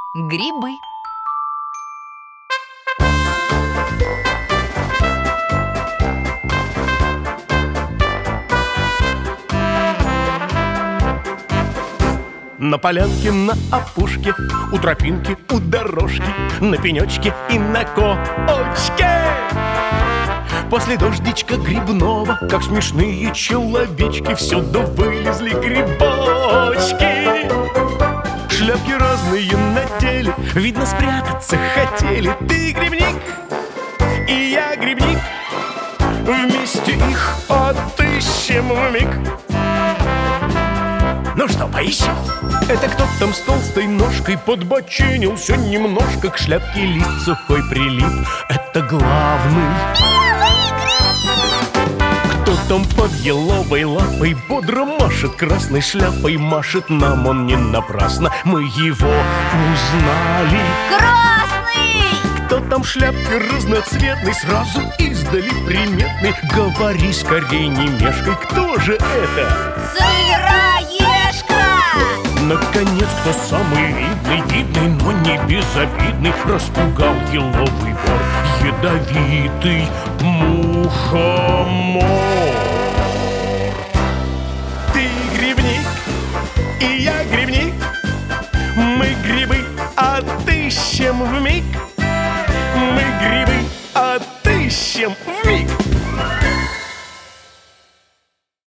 Грибы. На полянке, на опушке, у тропинки, у дорожки, на пенечке и на коочке. После дождичка грибного, как смешные человечки, всюду вылезли грибочки. Шляпки разные надели, видно, спрятаться хотели. Ты грибник, и я грибник, вместе их отыщем вмиг. Ну что, поищем? Это кто там с толстой ножкой подбочинился немножко, к шляпке лист сухой прилип. Это главный. Кто там под еловой лапой бодро машет красной шляпой? Машет нам он не напрасно, мы его узнали. Красный! Кто там в шляпке разноцветный, сразу издали приметный? Говори скорей, не мешкай, кто же это? Сыроежка! Наконец, кто самый видный, но не безобидный, распугал еловый бор ядовитый мухомор. Ты грибник, и я грибник, мы грибы отыщем вмиг.